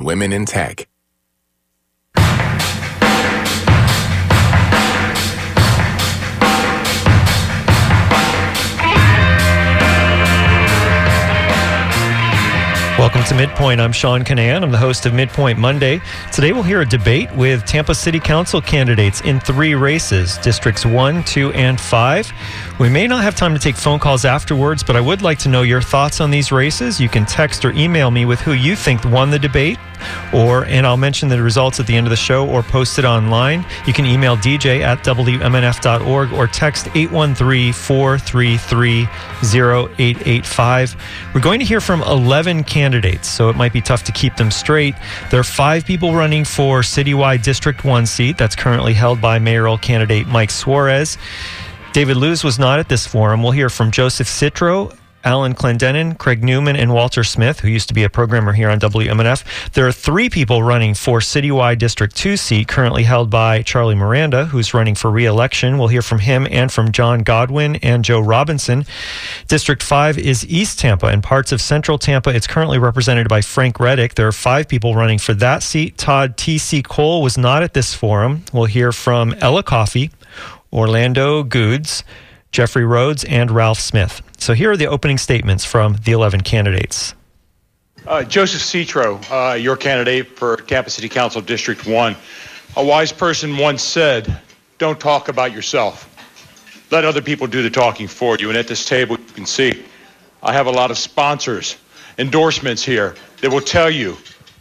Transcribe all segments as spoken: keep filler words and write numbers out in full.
Women in Tech. Welcome to Midpoint. I'm Sean Canan. I'm the host of Midpoint Monday. Today we'll hear a debate with Tampa City Council candidates in three races, Districts one, two, and five. We may not have time to take phone calls afterwards, but I would like to know your thoughts on these races. You can text or email me with who you think won the debate, or and I'll mention the results at the end of the show or post it online. You can email D J at W M N F dot org or text eight one three, four three three, zero eight eight five. We're going to hear from eleven candidates, so it might be tough to keep them straight. There are five people running for citywide District one seat. That's currently held by mayoral candidate Mike Suarez. David Luz was not at this forum. We'll hear from Joseph Citro, Alan Clendenin, Craig Newman, and Walter Smith, who used to be a programmer here on W M N F. There are three people running for citywide District two seat, currently held by Charlie Miranda, who's running for re-election. We'll hear from him and from John Godwin and Joe Robinson. District five is East Tampa and parts of Central Tampa. It's currently represented by Frank Reddick. There are five people running for that seat. Todd T C. Cole was not at this forum. We'll hear from Ella Coffey, Orlando Goods, Jeffrey Rhodes, and Ralph Smith. So here are the opening statements from the eleven candidates. Uh, Joseph Citro, uh, your candidate for Tampa City Council District one. A wise person once said, don't talk about yourself. Let other people do the talking for you. And at this table, you can see I have a lot of sponsors, endorsements here that will tell you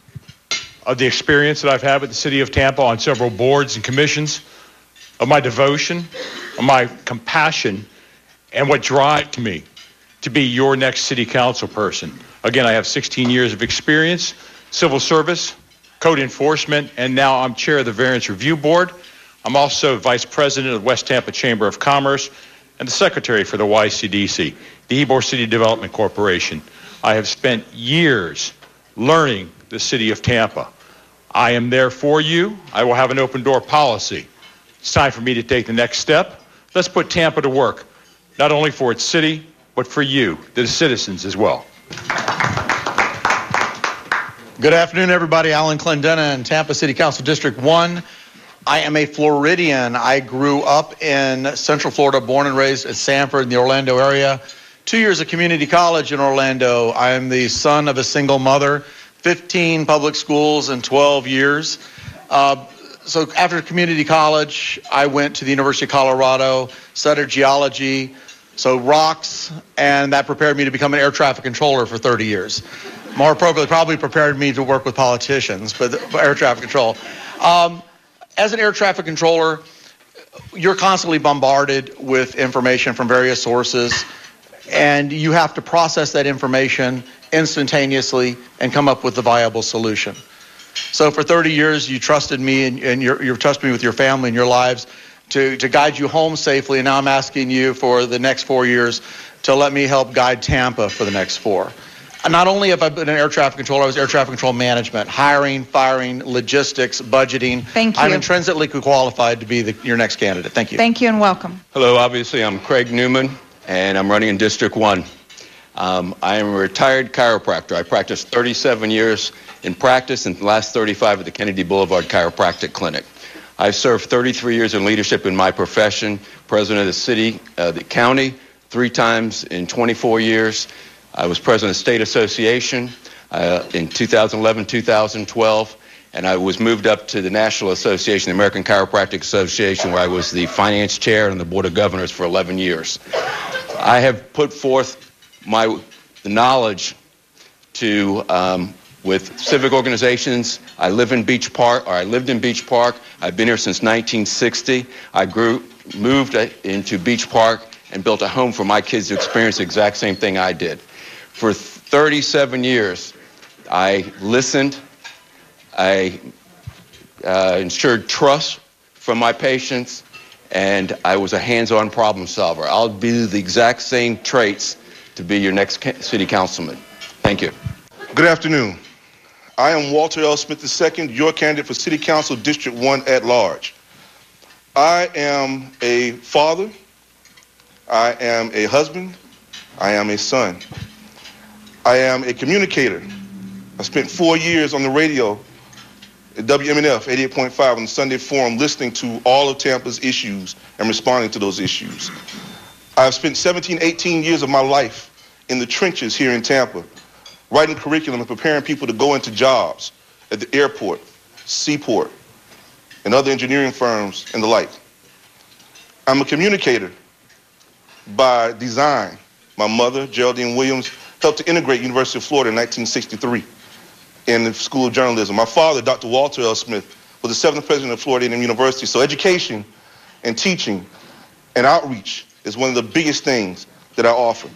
of the experience that I've had with the city of Tampa on several boards and commissions, of my devotion, of my compassion, and what drives me to be your next city council person. Again, I have sixteen years of experience, civil service, code enforcement, and now I'm chair of the Variance Review Board. I'm also vice president of West Tampa Chamber of Commerce and the secretary for the Y C D C, the Ybor City Development Corporation. I have spent years learning the city of Tampa. I am there for you. I will have an open door policy. It's time for me to take the next step. Let's put Tampa to work, not only for its city, but for you, the citizens as well. Good afternoon, everybody. Alan Clendenin, Tampa City Council District one. I am a Floridian. I grew up in Central Florida, born and raised at Sanford in the Orlando area. Two years of community college in Orlando. I am the son of a single mother, fifteen public schools in twelve years. Uh, So after community college, I went to the University of Colorado, studied geology, so rocks, and that prepared me to become an air traffic controller for thirty years. More appropriately, probably prepared me to work with politicians, but air traffic control. Um, as an air traffic controller, you're constantly bombarded with information from various sources, and you have to process that information instantaneously and come up with a viable solution. So for thirty years, you trusted me and, and you're, you've trusted me with your family and your lives to, to guide you home safely. And now I'm asking you for the next four years to let me help guide Tampa for the next four. And not only have I been an air traffic controller, I was air traffic control management, hiring, firing, logistics, budgeting. Thank you. I'm intrinsically qualified to be the, your next candidate. Thank you. Thank you and welcome. Hello, obviously I'm Craig Newman and I'm running in District one. Um, I am a retired chiropractor. I practiced thirty-seven years in practice and the last thirty-five at the Kennedy Boulevard Chiropractic Clinic. I've served thirty-three years in leadership in my profession, president of the city, uh, the county, three times in twenty-four years. I was president of the State Association uh, in two thousand eleven, two thousand twelve, and I was moved up to the National Association, the American Chiropractic Association, where I was the finance chair and the board of governors for eleven years. I have put forth my the knowledge to um, with civic organizations. I live in Beach Park, or I lived in Beach Park. I've been here since nineteen sixty. I grew, moved into Beach Park and built a home for my kids to experience the exact same thing I did. For thirty-seven years, I listened. I uh, ensured trust from my patients, and I was a hands-on problem solver. I'll be the exact same traits to be your next city councilman. Thank you. Good afternoon. I am Walter L. Smith the second, your candidate for City Council District one at large. I am a father, I am a husband, I am a son. I am a communicator. I spent four years on the radio at W M N F eighty-eight point five on the Sunday Forum, listening to all of Tampa's issues and responding to those issues. I've spent seventeen, eighteen years of my life in the trenches here in Tampa, writing curriculum and preparing people to go into jobs at the airport, seaport, and other engineering firms and the like. I'm a communicator by design. My mother, Geraldine Williams, helped to integrate University of Florida in nineteen sixty-three in the School of Journalism. My father, Doctor Walter L. Smith, was the seventh president of Florida A and M University. So education and teaching and outreach is one of the biggest things that I offer.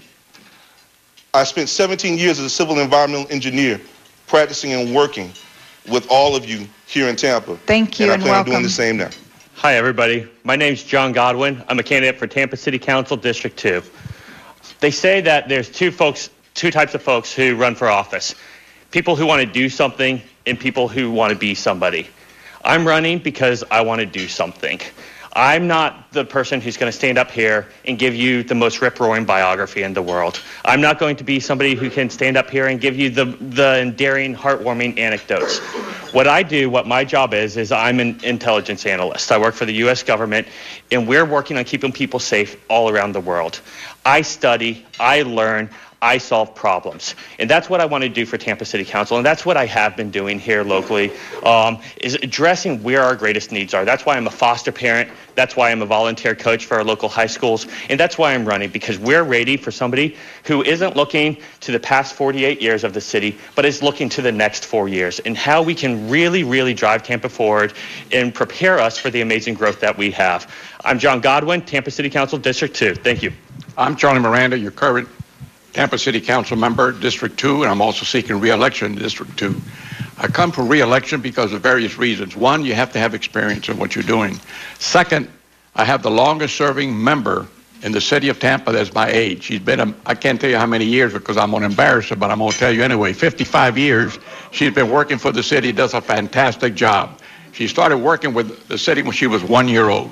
I spent seventeen years as a civil and environmental engineer, practicing and working with all of you here in Tampa. Thank you, and I and plan welcome. on doing the same now. Hi, everybody. My name's John Godwin. I'm a candidate for Tampa City Council District two. They say that there's two folks, two types of folks who run for office. People who want to do something and people who want to be somebody. I'm running because I want to do something. I'm not the person who's going to stand up here and give you the most rip-roaring biography in the world. I'm not going to be somebody who can stand up here and give you the, the endearing, heartwarming anecdotes. What I do, what my job is, is I'm an intelligence analyst. I work for the U S government, and we're working on keeping people safe all around the world. I study, I learn, I solve problems. And that's what I want to do for Tampa City Council, and that's what I have been doing here locally, um, is addressing where our greatest needs are. That's why I'm a foster parent. That's why I'm a volunteer coach for our local high schools. And that's why I'm running, because we're ready for somebody who isn't looking to the past forty-eight years of the city, but is looking to the next four years and how we can really, really drive Tampa forward and prepare us for the amazing growth that we have. I'm John Godwin, Tampa City Council District two. Thank you. I'm Charlie Miranda, your current Tampa City Council member, District two, and I'm also seeking re-election in District two. I come for re-election because of various reasons. One, you have to have experience in what you're doing. Second, I have the longest serving member in the city of Tampa that's my age. She's been, a, I can't tell you how many years because I'm going to embarrass her, but I'm going to tell you anyway, fifty-five years. She's been working for the city, does a fantastic job. She started working with the city when she was one year old.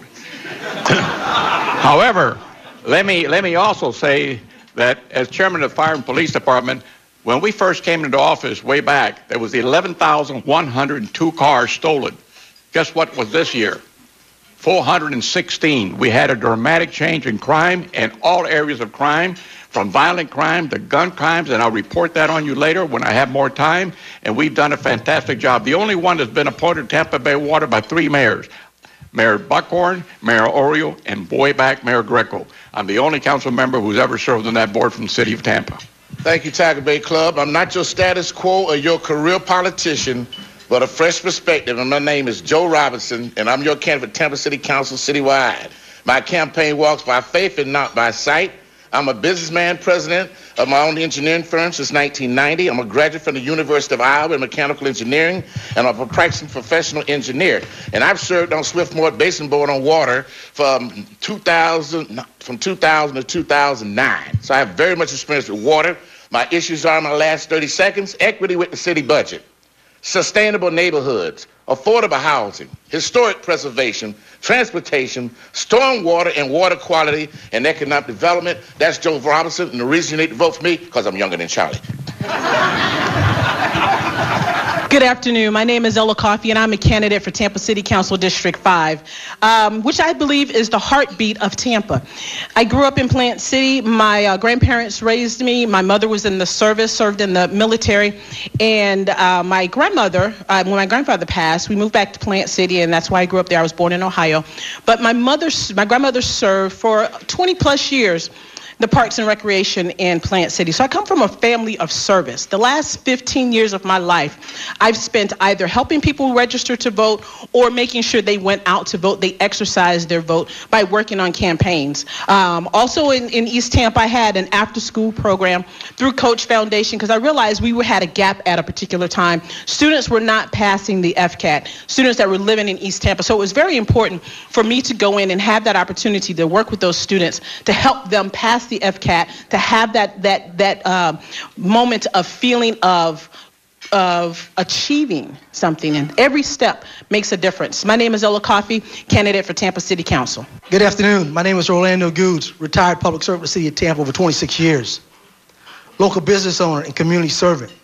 However, let me, let me also say that as chairman of the Fire and Police Department, when we first came into office way back, there was eleven thousand one hundred two cars stolen. Guess what was this year? four hundred sixteen. We had a dramatic change in crime in all areas of crime, from violent crime to gun crimes, and I'll report that on you later when I have more time, and we've done a fantastic job. The only one that's been appointed to Tampa Bay Water by three mayors. Mayor Buckhorn, Mayor Oriole, and boy back Mayor Greco. I'm the only council member who's ever served on that board from the city of Tampa. Thank you, Tiger Bay Club. I'm not your status quo or your career politician, but a fresh perspective. And my name is Joe Robinson, and I'm your candidate for Tampa City Council citywide. My campaign walks by faith and not by sight. I'm a businessman, president of my own engineering firm since nineteen ninety. I'm a graduate from the University of Iowa in mechanical engineering, and I'm a practicing professional engineer. And I've served on Swiftmore Basin Board on Water from two thousand, from two thousand to two thousand nine. So I have very much experience with water. My issues are, in my last thirty seconds, equity with the city budget, sustainable neighborhoods, affordable housing, historic preservation, transportation, stormwater and water quality, and economic development. That's Joe Robinson, and the reason you need to vote for me, because I'm younger than Charlie. Good afternoon. My name is Ella Coffey, and I'm a candidate for Tampa City Council District five, um, which I believe is the heartbeat of Tampa. I grew up in Plant City. My uh, grandparents raised me. My mother was in the service, served in the military, and uh, my grandmother, uh, when my grandfather passed, we moved back to Plant City, and that's why I grew up there. I was born in Ohio. But my mother, my grandmother served for twenty plus years the Parks and Recreation in Plant City. So I come from a family of service. The last fifteen years of my life, I've spent either helping people register to vote or making sure they went out to vote, they exercised their vote by working on campaigns. Um, also in, in East Tampa, I had an after-school program through Coach Foundation because I realized we were, had a gap at a particular time. Students were not passing the F CAT, students that were living in East Tampa. So it was very important for me to go in and have that opportunity to work with those students to help them pass the F CAT, to have that that that uh, moment of feeling of of achieving something, and every step makes a difference. My name is Ella Coffey, candidate for Tampa City Council. Good afternoon. My name is Orlando Goods, retired public servant of the city of Tampa over twenty-six years, local business owner and community servant.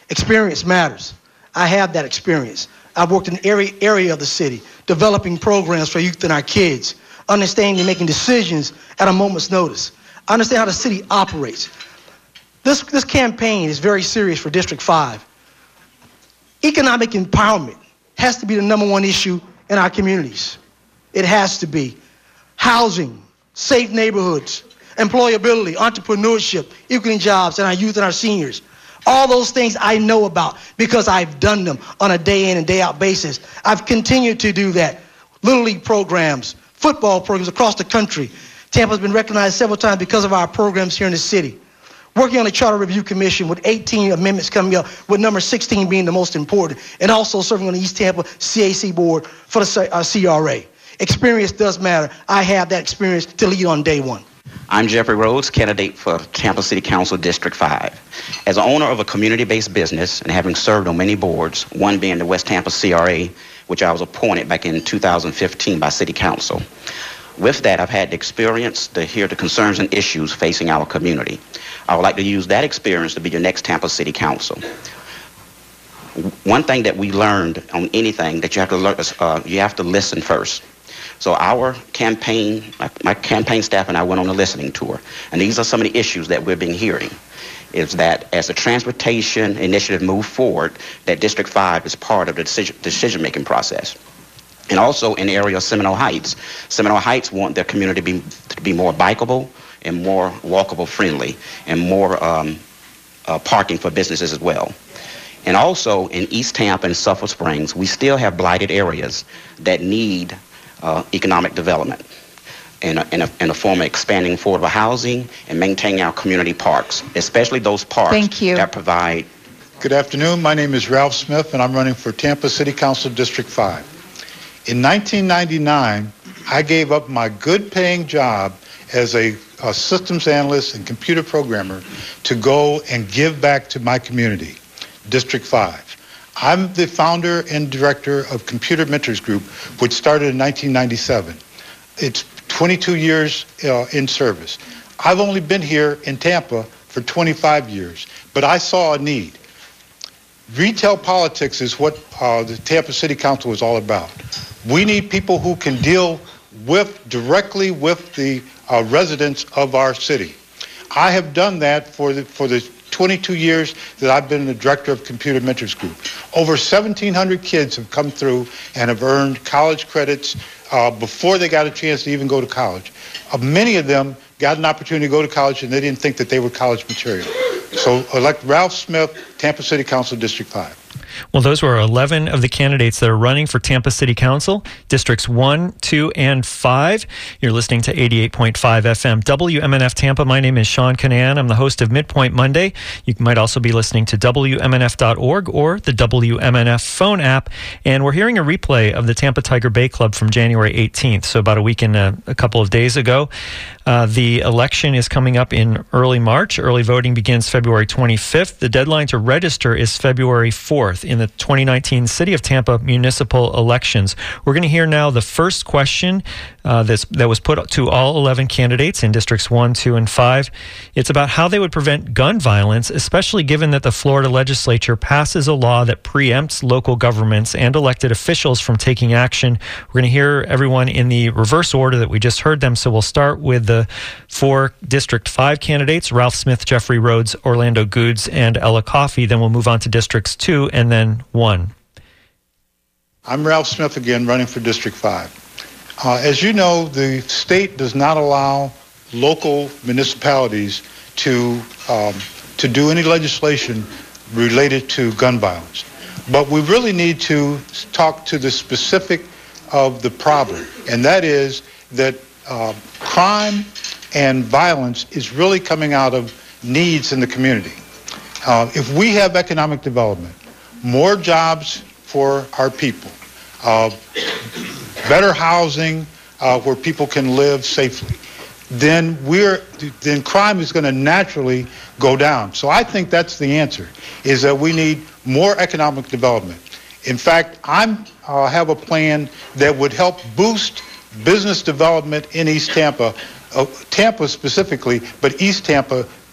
Experience matters. I have that experience. I've worked in every area of the city, developing programs for youth and our kids, understanding and making decisions at a moment's notice. I understand how the city operates. This, this campaign is very serious for District five. Economic empowerment has to be the number one issue in our communities. It has to be. Housing, safe neighborhoods, employability, entrepreneurship, equaling jobs, and our youth and our seniors. All those things I know about because I've done them on a day in and day out basis. I've continued to do that. Little League programs, football programs across the country. Tampa's been recognized several times because of our programs here in the city. Working on the Charter Review Commission with eighteen amendments coming up, with number sixteen being the most important, and also serving on the East Tampa C A C board for the uh, C R A. Experience does matter. I have that experience to lead on day one. I'm Jeffrey Rhodes, candidate for Tampa City Council District five. As an owner of a community-based business and having served on many boards, one being the West Tampa C R A, which I was appointed back in two thousand fifteen by City Council. With that, I've had the experience to hear the concerns and issues facing our community. I would like to use that experience to be your next Tampa City Council. One thing that we learned on anything that you have to learn, uh, you have to listen first. So our campaign, my, my campaign staff and I went on a listening tour, and these are some of the issues that we've been hearing. Is that as the transportation initiative moved forward, that District five is part of the decision, decision-making process. And also in the area of Seminole Heights. Seminole Heights want their community to be, to be more bikeable and more walkable friendly and more um, uh, parking for businesses as well. And also in East Tampa and Sulphur Springs, we still have blighted areas that need uh, economic development in a, in, a, in a form of expanding affordable housing and maintaining our community parks, especially those parks Thank you. that provide. Good afternoon. My name is Ralph Smith, and I'm running for Tampa City Council District five. In nineteen ninety-nine, I gave up my good-paying job as a, a systems analyst and computer programmer to go and give back to my community, District five. I'm the founder and director of Computer Mentors Group, which started in nineteen ninety-seven. It's twenty-two years uh, in service. I've only been here in Tampa for twenty-five years, but I saw a need. Retail politics is what uh, the Tampa City Council is all about. We need people who can deal with directly with the uh, residents of our city. I have done that for the for the twenty-two years that I've been the director of Computer Mentors Group. Over seventeen hundred kids have come through and have earned college credits uh, before they got a chance to even go to college. Uh, many of them got an opportunity to go to college and they didn't think that they were college material. So elect Ralph Smith, Tampa City Council District five. Well, those were eleven of the candidates that are running for Tampa City Council, Districts one, two, and five. You're listening to eighty-eight point five F M W M N F Tampa. My name is Sean Canan. I'm the host of Midpoint Monday. You might also be listening to W M N F dot org or the W M N F phone app. And we're hearing a replay of the Tampa Tiger Bay Club from January eighteenth, so about a week and a, a couple of days ago. Uh, the election is coming up in early March. Early voting begins February twenty-fifth. The deadline to register is February fourth in the twenty nineteen City of Tampa municipal elections. We're going to hear now the first question uh, that's, that was put to all eleven candidates in Districts one, two, and five. It's about how they would prevent gun violence, especially given that the Florida legislature passes a law that preempts local governments and elected officials from taking action. We're going to hear everyone in the reverse order that we just heard them, so we'll start with the four District five candidates, Ralph Smith, Jeffrey Rhodes, Orlando Goods, and Ella Coffey. Then we'll move on to Districts two and then one. I'm Ralph Smith again, running for District five. Uh, as you know, the state does not allow local municipalities to, um, to do any legislation related to gun violence. But we really need to talk to the specific of the problem, and that is that uh, crime and violence is really coming out of needs in the community. Uh, if we have economic development, more jobs for our people, uh, better housing uh, where people can live safely, then we're then crime is going to naturally go down. So I think that's the answer, is that we need more economic development. In fact, I'm uh, have a plan that would help boost business development in East Tampa, uh, Tampa specifically, but East Tampa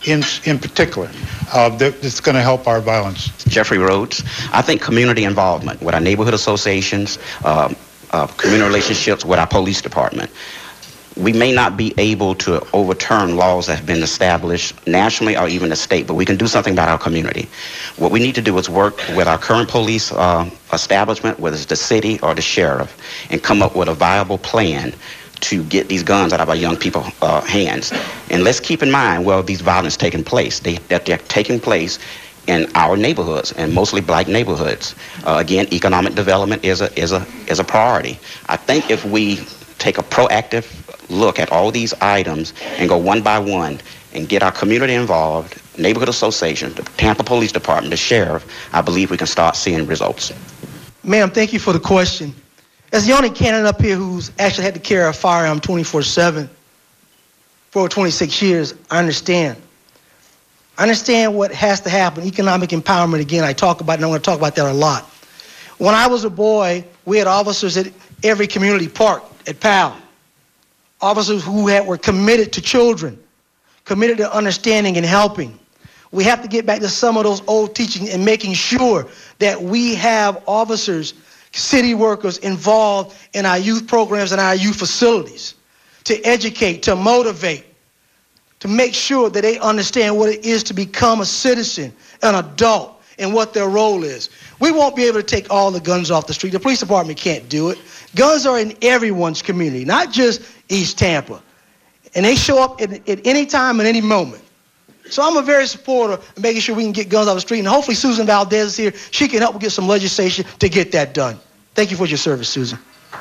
in in particular uh, that, that's going to help our violence? Jeffrey Rhodes. I think community involvement with our neighborhood associations, uh, uh, community relationships with our police department. We may not be able to overturn laws that have been established nationally or even the state, but we can do something about our community. What we need to do is work with our current police uh, establishment, whether it's the city or the sheriff, and come up with a viable plan to get these guns out of our young people's uh, hands. And let's keep in mind, well, these violence taking place, they, that they're taking place in our neighborhoods, and mostly black neighborhoods. Uh, again, economic development is a, is a, is a priority. I think if we take a proactive look at all these items and go one by one and get our community involved, neighborhood association, the Tampa Police Department, the sheriff, I believe we can start seeing results. Ma'am, thank you for the question. As the only candidate up here who's actually had to carry a firearm twenty-four seven for twenty-six years, I understand. I understand what has to happen, economic empowerment. Again, I talk about it, and I'm going to talk about that a lot. When I was a boy, we had officers at every community park at Powell. Officers who had, were committed to children, committed to understanding and helping. We have to get back to some of those old teachings and making sure that we have officers, city workers involved in our youth programs and our youth facilities to educate, to motivate, to make sure that they understand what it is to become a citizen, an adult, and what their role is. We won't be able to take all the guns off the street. The police department can't do it. Guns are in everyone's community, not just East Tampa. And they show up at, at any time and any moment. So I'm a very supporter of making sure we can get guns off the street. And hopefully Susan Valdez is here. She can help get some legislation to get that done. Thank you for your service, Susan.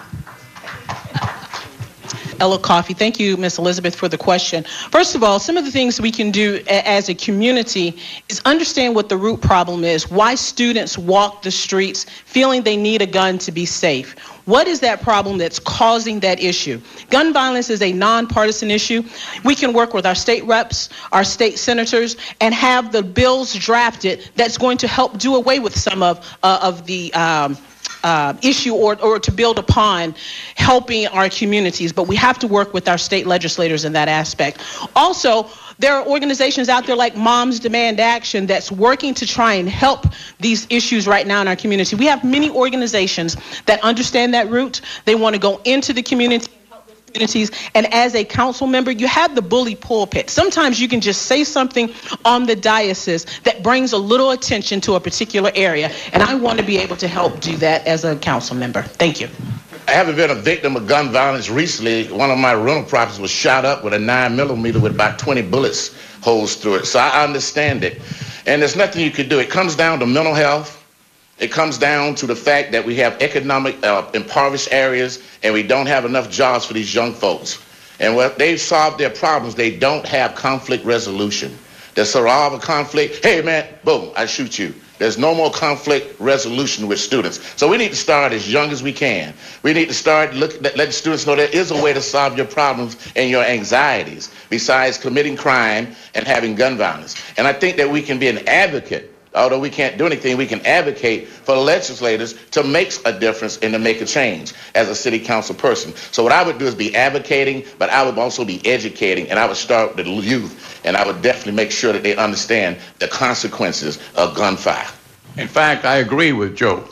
Ella Coffey. Thank you, Miz Elizabeth, for the question. First of all, some of the things we can do a- as a community is understand what the root problem is, why students walk the streets feeling they need a gun to be safe. What is that problem that's causing that issue? Gun violence is a nonpartisan issue. We can work with our state reps, our state senators, and have the bills drafted that's going to help do away with some of, uh, of the um, Uh, issue or, or to build upon helping our communities, but we have to work with our state legislators in that aspect. Also, there are organizations out there like Moms Demand Action that's working to try and help these issues right now in our community. We have many organizations that understand that root. They want to go into the community, communities, and as a council member, you have the bully pulpit. Sometimes you can just say something on the diocese that brings a little attention to a particular area, and I want to be able to help do that as a council member. Thank you. I haven't been a victim of gun violence recently. One of my rental properties was shot up with a nine millimeter with about twenty bullets holes through it, so I understand it. And there's nothing you could do. It comes down to mental health. It comes down to the fact that we have economic uh, impoverished areas and we don't have enough jobs for these young folks. And when they've solved their problems, they don't have conflict resolution. They solve a conflict, hey man, boom, I shoot you. There's no more conflict resolution with students. So we need to start as young as we can. We need to start look, let, let students know there is a way to solve your problems and your anxieties besides committing crime and having gun violence. And I think that we can be an advocate. Although we can't do anything, we can advocate for legislators to make a difference and to make a change as a city council person. So what I would do is be advocating, but I would also be educating, and I would start with the youth, and I would definitely make sure that they understand the consequences of gunfire. In fact, I agree with Joe.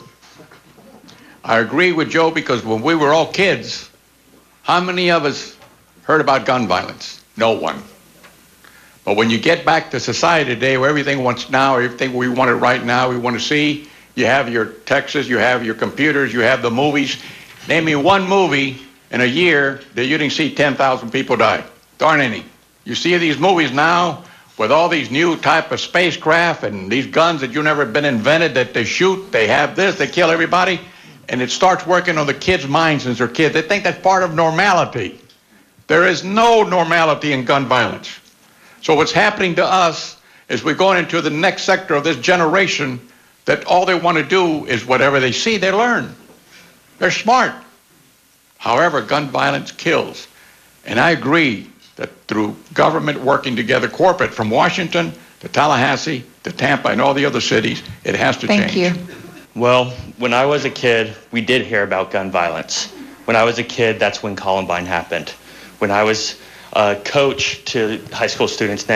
I agree with Joe because when we were all kids, how many of us heard about gun violence? No one. But when you get back to society today where everything wants now, everything we want it right now, we want to see, you have your texts, you have your computers, you have the movies. Name me one movie in a year that you didn't see ten thousand people die. Darn any. You see these movies now with all these new type of spacecraft and these guns that you've never been invented that they shoot, they have this, they kill everybody, and it starts working on the kids' minds since they're kids. They think that's part of normality. There is no normality in gun violence. So what's happening to us is we're going into the next sector of this generation that all they want to do is whatever they see, they learn. They're smart. However, gun violence kills. And I agree that through government working together, corporate from Washington to Tallahassee to Tampa and all the other cities, it has to Thank change. you. Well, when I was a kid, we did hear about gun violence. When I was a kid, that's when Columbine happened. When I was a coach to high school students now,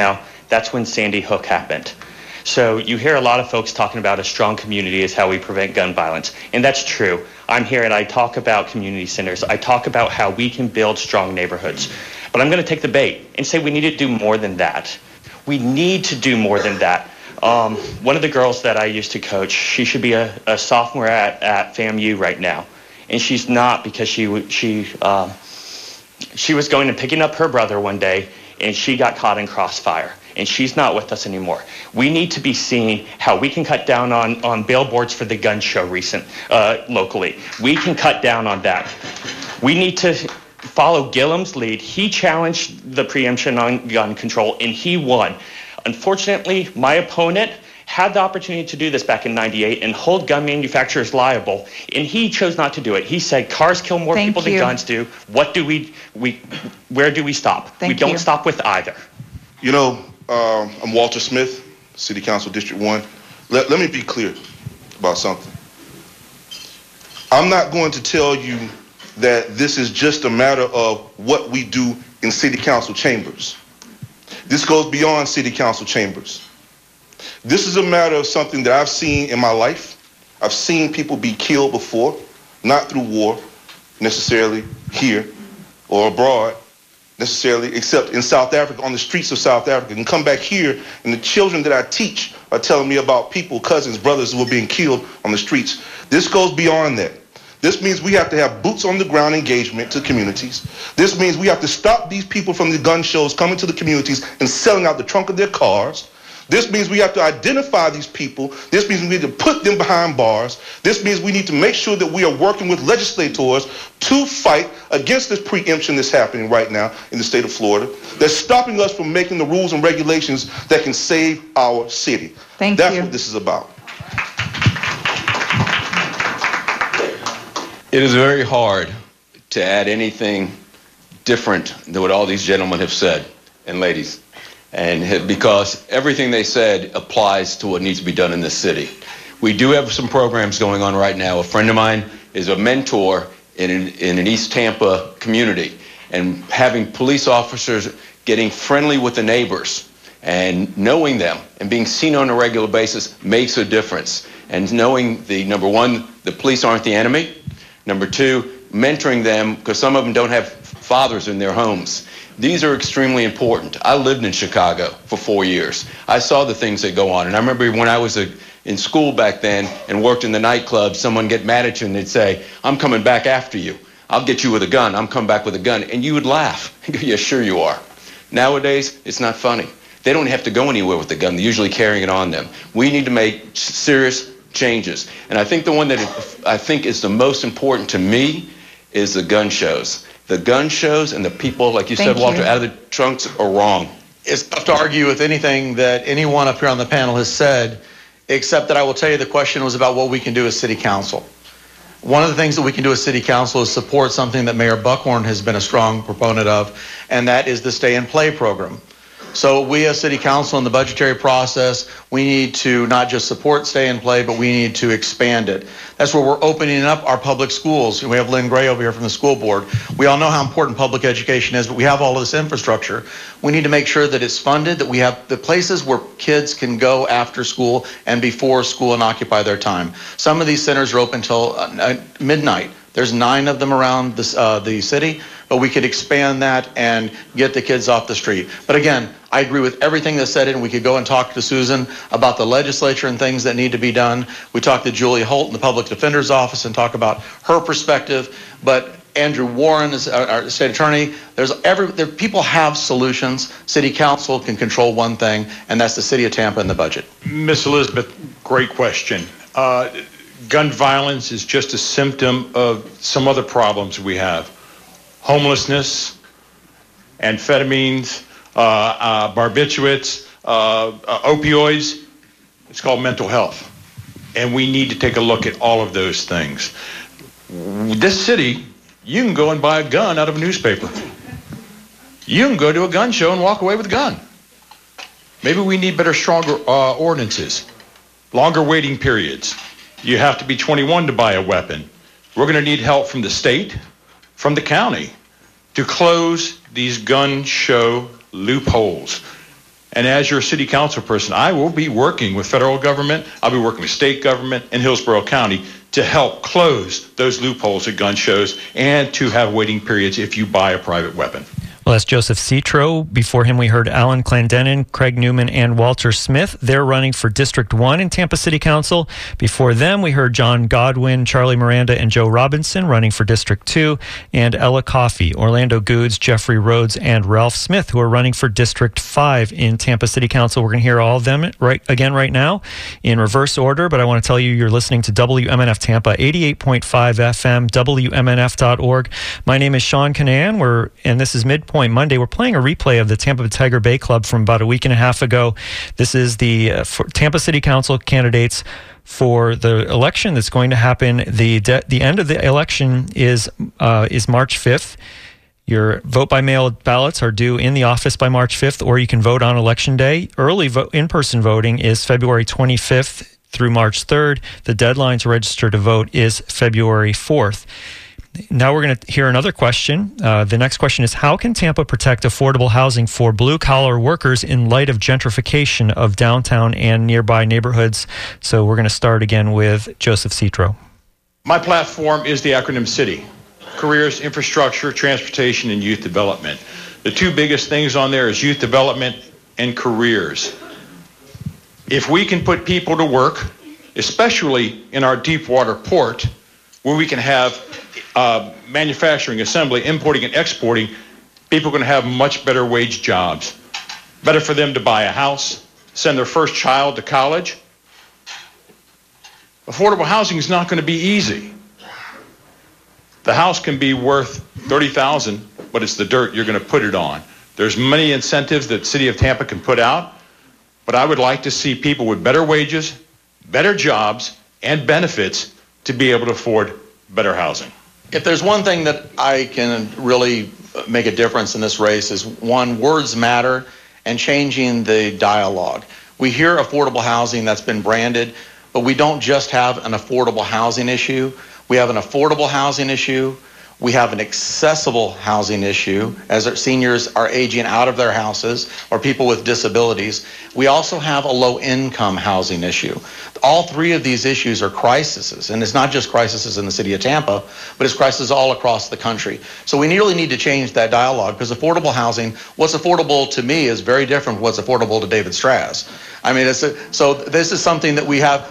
That's when Sandy Hook happened. So you hear a lot of folks talking about a strong community is how we prevent gun violence. And that's true. I'm here and I talk about community centers. I talk about how we can build strong neighborhoods. But I'm going to take the bait and say we need to do more than that. We need to do more than that. Um, one of the girls that I used to coach, she should be a, a sophomore at, at FAMU right now. And she's not because she, she, um, she was going and picking up her brother one day and she got caught in crossfire. And she's not with us anymore. We need to be seeing how we can cut down on, on billboards for the gun show recent uh, locally. We can cut down on that. We need to follow Gillum's lead. He challenged the preemption on gun control and he won. Unfortunately, my opponent had the opportunity to do this back in ninety-eight and hold gun manufacturers liable, and he chose not to do it. He said cars kill more Thank people you. than guns do. What do we, we, where do we stop? Thank we don't you. stop with either. You know, um, I'm Walter Smith, City Council District one. Let, let me be clear about something. I'm not going to tell you that this is just a matter of what we do in city council chambers. This goes beyond city council chambers. This is a matter of something that I've seen in my life. I've seen people be killed before, not through war necessarily here or abroad necessarily, except in South Africa, on the streets of South Africa, and come back here and the children that I teach are telling me about people, cousins, brothers who are being killed on the streets. This goes beyond that. This means we have to have boots on the ground engagement to communities. This means we have to stop these people from the gun shows coming to the communities and selling out the trunk of their cars. This means we have to identify these people. This means we need to put them behind bars. This means we need to make sure that we are working with legislators to fight against this preemption that's happening right now in the state of Florida, that's stopping us from making the rules and regulations that can save our city. Thank That's you. what this is about. It is very hard to add anything different than what all these gentlemen have said, and ladies, and because everything they said applies to what needs to be done in this city. We do have some programs going on right now. A friend of mine is a mentor in an, in an East Tampa community, and having police officers getting friendly with the neighbors and knowing them and being seen on a regular basis makes a difference. And knowing the, number one, the police aren't the enemy. Number two, mentoring them, because some of them don't have fathers in their homes. These are extremely important. I lived in Chicago for four years. I saw the things that go on. And I remember when I was a, in school back then and worked in the nightclub, someone get mad at you and they'd say, I'm coming back after you. I'll get you with a gun. I'm coming back with a gun. And you would laugh. Yeah, sure you are. Nowadays, it's not funny. They don't have to go anywhere with the gun. They're usually carrying it on them. We need to make serious changes. And I think the one that I think is the most important to me is the gun shows. The gun shows and the people, like you Thank said, Walter, you. out of the trunks are wrong. It's tough to argue with anything that anyone up here on the panel has said, except that I will tell you the question was about what we can do as city council. One of the things that we can do as city council is support something that Mayor Buckhorn has been a strong proponent of, and that is the Stay and Play program. So we as city council in the budgetary process, we need to not just support Stay and Play, but we need to expand it. That's where we're opening up our public schools. We have Lynn Gray over here from the school board. We all know how important public education is, but we have all of this infrastructure. We need to make sure that it's funded, that we have the places where kids can go after school and before school and occupy their time. Some of these centers are open till uh, midnight. There's nine of them around this, uh, the city, but we could expand that and get the kids off the street. But again, I agree with everything that's said, and we could go and talk to Susan about the legislature and things that need to be done. We talked to Julie Holt in the Public Defender's Office and talk about her perspective. But Andrew Warren is our, our state attorney. There's every there, people have solutions. City council can control one thing, and that's the city of Tampa and the budget. Miss Elizabeth, great question. Uh, gun violence is just a symptom of some other problems we have. Homelessness, amphetamines, uh, uh, barbiturates, uh, uh, opioids. It's called mental health. And we need to take a look at all of those things. This city, you can go and buy a gun out of a newspaper. You can go to a gun show and walk away with a gun. Maybe we need better, stronger uh, ordinances, longer waiting periods. You have to be twenty-one to buy a weapon. We're going to need help from the state, from the county, to close these gun show loopholes. And as your city council person, I will be working with federal government, I'll be working with state government and Hillsborough County to help close those loopholes at gun shows and to have waiting periods if you buy a private weapon. Well, that's Joseph Citro. Before him, we heard Alan Clendenin, Craig Newman, and Walter Smith. They're running for District one in Tampa City Council. Before them, we heard John Godwin, Charlie Miranda, and Joe Robinson running for District two, and Ella Coffey, Orlando Goods, Jeffrey Rhodes, and Ralph Smith, who are running for District five in Tampa City Council. We're going to hear all of them right again right now in reverse order, but I want to tell you you're listening to W M N F Tampa, eighty-eight point five F M, W M N F dot org. My name is Sean Canan, We're, and this is Midpoint Monday. We're playing a replay of the Tampa Tiger Bay Club from about a week and a half ago. This is the uh, for Tampa City Council candidates for the election that's going to happen. The de- the end of the election is uh, is March fifth. Your vote by mail ballots are due in the office by March fifth, or you can vote on election day. Early vo- in-person voting is February twenty-fifth through March third. The deadline to register to vote is February fourth. Now we're going to hear another question. Uh, the next question is, how can Tampa protect affordable housing for blue-collar workers in light of gentrification of downtown and nearby neighborhoods? So we're going to start again with Joseph Citro. My platform is the acronym CITY: Careers, Infrastructure, Transportation, and Youth Development. The two biggest things on there is youth development and careers. If we can put people to work, especially in our deep water port, where we can have uh, manufacturing, assembly, importing, and exporting, people are going to have much better wage jobs. Better for them to buy a house, send their first child to college. Affordable housing is not going to be easy. The house can be worth thirty thousand dollars, but it's the dirt you're going to put it on. There's many incentives that City of Tampa can put out, but I would like to see people with better wages, better jobs, and benefits to be able to afford better housing. If there's one thing that I can really make a difference in this race is, one, words matter, and changing the dialogue. We hear affordable housing that's been branded, but we don't just have an affordable housing issue. We have an affordable housing issue. We have an accessible housing issue as our seniors are aging out of their houses, or people with disabilities. We also have a low-income housing issue. All three of these issues are crises, and it's not just crises in the city of Tampa, but it's crises all across the country. So we really need to change that dialogue, because affordable housing, what's affordable to me is very different from what's affordable to David Straz. I mean, it's a, so this is something that we have.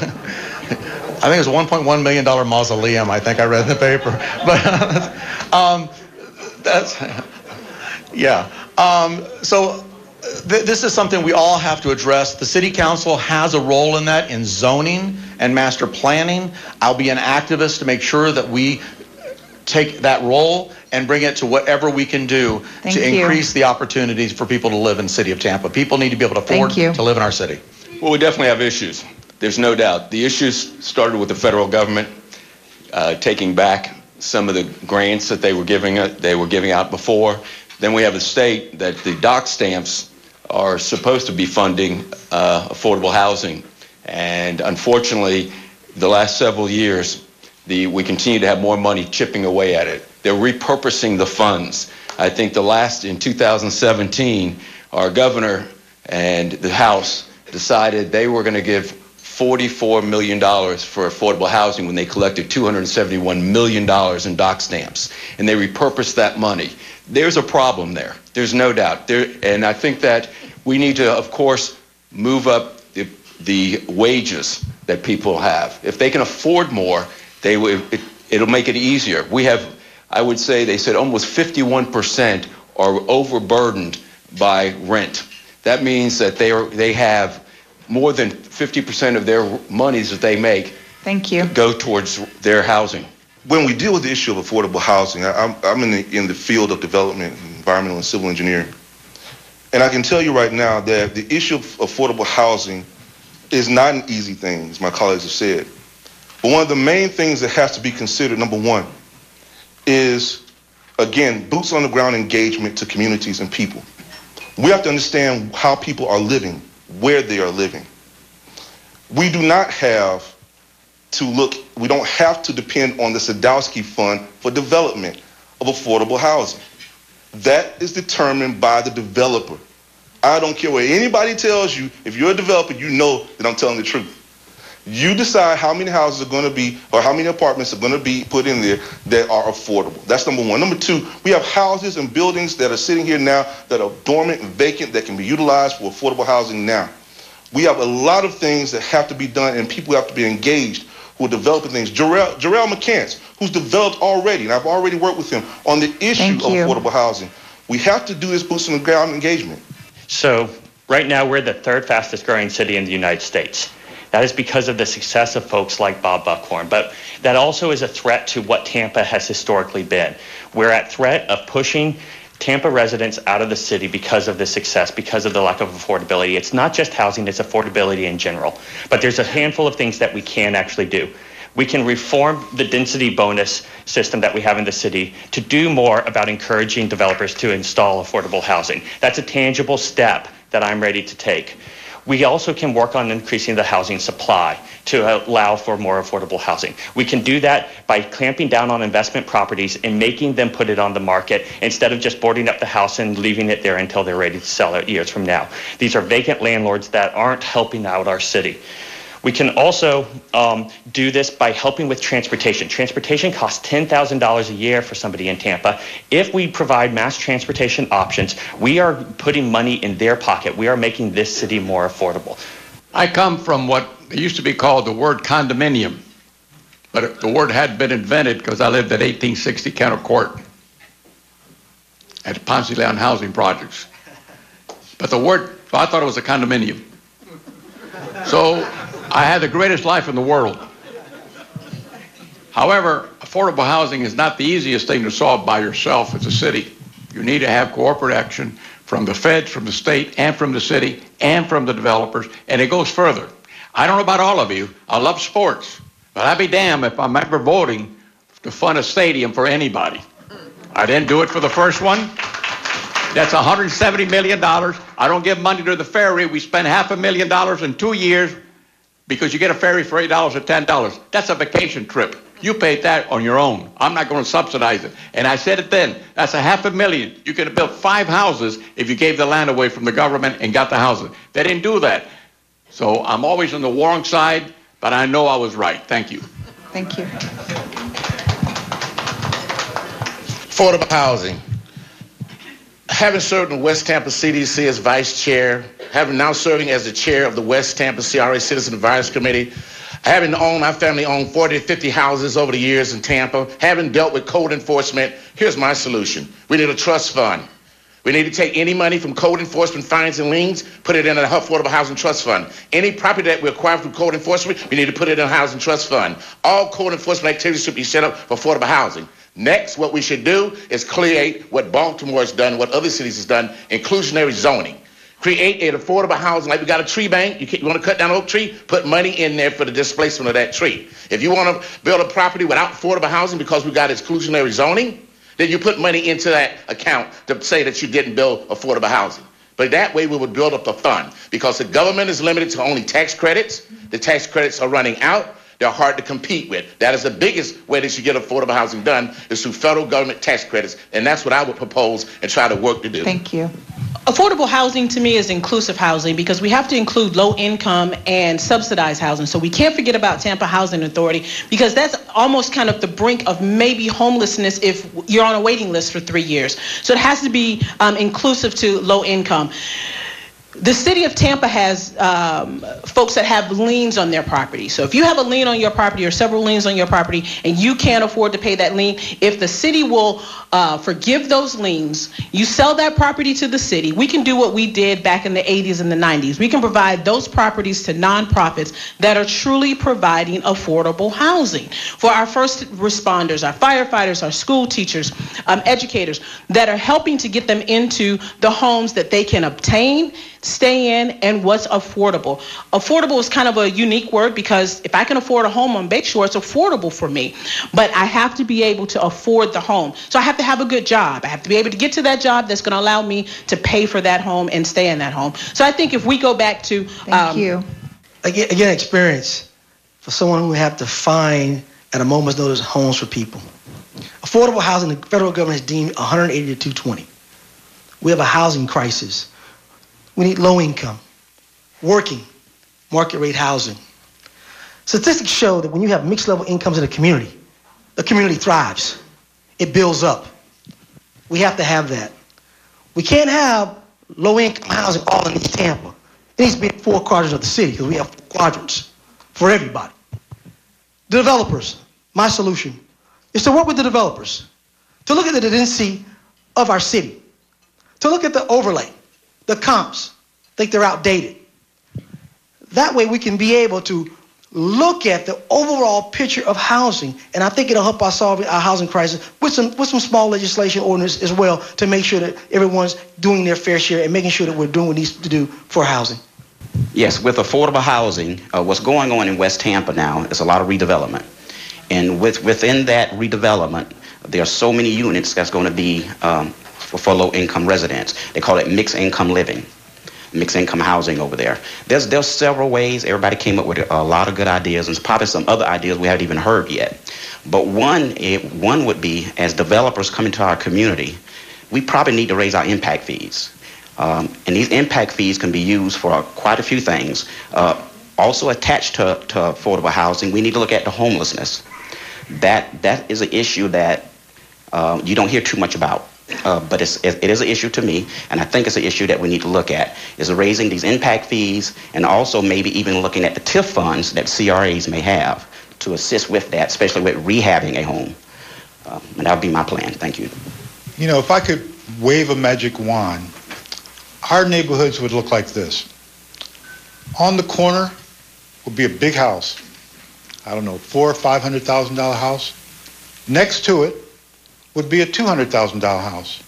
I think it's a one point one million dollars mausoleum, I think I read in the paper. But um, that's, yeah. Um, so th- this is something we all have to address. The city council has a role in that, in zoning and master planning. I'll be an activist to make sure that we take that role and bring it to whatever we can do Thank to you. increase the opportunities for people to live in the city of Tampa. People need to be able to afford Thank you. to live in our city. Well, we definitely have issues. There's no doubt. The issues started with the federal government uh, taking back some of the grants that they were giving uh, they were giving out before. Then we have the state that the dock stamps are supposed to be funding uh, affordable housing, and unfortunately, the last several years, the we continue to have more money chipping away at it. They're repurposing the funds. I think the last in two thousand seventeen, our governor and the House decided they were going to give forty-four million dollars for affordable housing when they collected two hundred seventy-one million dollars in dock stamps, and they repurposed that money. There's a problem there. There's no doubt. There, and I think that we need to, of course, move up the, the wages that people have. If they can afford more, they will, it, it'll make it easier. We have, I would say, they said almost fifty-one percent are overburdened by rent. That means that they are, they have more than fifty percent of their monies that they make Thank you. go towards their housing. When we deal with the issue of affordable housing, I, I'm, I'm in the, in the field of development, environmental and civil engineering. And I can tell you right now that the issue of affordable housing is not an easy thing, as my colleagues have said. But one of the main things that has to be considered, number one, is, again, boots on the ground engagement to communities and people. We have to understand how people are living, where they are living. We do not have to look, we don't have to depend on the Sadowski Fund for development of affordable housing. That is determined by the developer. I don't care what anybody tells you. If you're a developer, you know that I'm telling the truth. You decide how many houses are going to be, or how many apartments are going to be put in there that are affordable. That's number one. Number two, we have houses and buildings that are sitting here now that are dormant and vacant that can be utilized for affordable housing now. We have a lot of things that have to be done, and people have to be engaged who are developing things. Jarrell, Jarrell McCants, who's developed already, and I've already worked with him on the issue of affordable housing. We have to do this boots on the ground engagement. So right now we're the third fastest growing city in the United States. That is because of the success of folks like Bob Buckhorn, but that also is a threat to what Tampa has historically been. We're at threat of pushing Tampa residents out of the city because of the success, because of the lack of affordability. It's not just housing, it's affordability in general. But there's a handful of things that we can actually do. We can reform the density bonus system that we have in the city to do more about encouraging developers to install affordable housing. That's a tangible step that I'm ready to take. We also can work on increasing the housing supply to allow for more affordable housing. We can do that by clamping down on investment properties and making them put it on the market instead of just boarding up the house and leaving it there until they're ready to sell it years from now. These are vacant landlords that aren't helping out our city. We can also um, do this by helping with transportation. Transportation costs ten thousand dollars a year for somebody in Tampa. If we provide mass transportation options, we are putting money in their pocket. We are making this city more affordable. I come from what used to be called the word condominium, but the word hadn't been invented because I lived at eighteen sixty County Court at Ponce de Leon Housing Projects. But the word, so I thought it was a condominium. So I had the greatest life in the world. However, affordable housing is not the easiest thing to solve by yourself as a city. You need to have corporate action from the feds, from the state, and from the city, and from the developers, and it goes further. I don't know about all of you. I love sports, but I'd be damned if I'm ever voting to fund a stadium for anybody. I didn't do it for the first one. That's one hundred seventy million dollars. I don't give money to the ferry. We spend half a million dollars in two years because you get a ferry for eight dollars or ten dollars. That's a vacation trip. You paid that on your own. I'm not going to subsidize it. And I said it then. That's a half a million. You could have built five houses if you gave the land away from the government and got the houses. They didn't do that. So I'm always on the wrong side, but I know I was right. Thank you. Thank you. Affordable housing. Having served in West Tampa C D C as vice chair, having now serving as the chair of the West Tampa C R A Citizen Advisory Committee, having owned, my family owned forty to fifty houses over the years in Tampa, having dealt with code enforcement, here's my solution. We need a trust fund. We need to take any money from code enforcement fines and liens, put it in an affordable housing trust fund. Any property that we acquire from code enforcement, we need to put it in a housing trust fund. All code enforcement activities should be set up for affordable housing. Next, what we should do is create what Baltimore has done, what other cities has done, inclusionary zoning. Create an affordable housing, like we got a tree bank. You, you want to cut down an oak tree? Put money in there for the displacement of that tree. If you want to build a property without affordable housing because we got exclusionary zoning, then you put money into that account to say that you didn't build affordable housing. But that way we would build up the fund because the government is limited to only tax credits. The tax credits are running out. They're hard to compete with. That is the biggest way that you get affordable housing done is through federal government tax credits. And that's what I would propose and try to work to do. Thank you. Affordable housing to me is inclusive housing because we have to include low income and subsidized housing. So we can't forget about Tampa Housing Authority because that's almost kind of the brink of maybe homelessness if you're on a waiting list for three years. So it has to be um, inclusive to low income. The city of Tampa has um, folks that have liens on their property. So if you have a lien on your property or several liens on your property and you can't afford to pay that lien, if the city will uh, forgive those liens, you sell that property to the city. We can do what we did back in the eighties and the nineties. We can provide those properties to nonprofits that are truly providing affordable housing for our first responders, our firefighters, our school teachers, um, educators that are helping to get them into the homes that they can obtain, stay in, and what's affordable. Affordable is kind of a unique word because if I can afford a home on Bayshore, it's affordable for me. But I have to be able to afford the home. So I have to have a good job. I have to be able to get to that job that's going to allow me to pay for that home and stay in that home. So I think if we go back to... Thank um, you. Again, again, experience for someone who have to find at a moment's notice homes for people. Affordable housing, the federal government has deemed one hundred eighty to two twenty. We have a housing crisis. We need low income, working, market rate housing. Statistics show that when you have mixed level incomes in a community, the community thrives. It builds up. We have to have that. We can't have low income housing all in East Tampa. It needs to be in four quadrants of the city because we have four quadrants for everybody. The developers, my solution is to work with the developers, to look at the density of our city, to look at the overlay, the comps. Think they're outdated. That way we can be able to look at the overall picture of housing, and I think it'll help us solve our housing crisis with some with some small legislation ordinance as well to make sure that everyone's doing their fair share and making sure that we're doing what needs to do for housing. Yes, with affordable housing, uh, what's going on in West Tampa now is a lot of redevelopment. And with within that redevelopment, there are so many units that's going to be um, for, for low-income residents. They call it mixed-income living. Mixed income housing over there. There's there's several ways. Everybody came up with a lot of good ideas, and probably some other ideas we haven't even heard yet. But one it, one would be, as developers come into our community, we probably need to raise our impact fees. Um, and these impact fees can be used for quite a few things. Uh, also attached to, to affordable housing, we need to look at the homelessness. That that is an issue that uh, you don't hear too much about. Uh, but it's, it, it is an issue to me, and I think it's an issue that we need to look at, is raising these impact fees and also maybe even looking at the T I F funds that C R As may have to assist with that, especially with rehabbing a home. Uh, and that would be my plan. Thank you. You know, if I could wave a magic wand, our neighborhoods would look like this. On the corner would be a big house. I don't know, four or five hundred thousand dollar house. Next to it would be a two hundred thousand dollar house.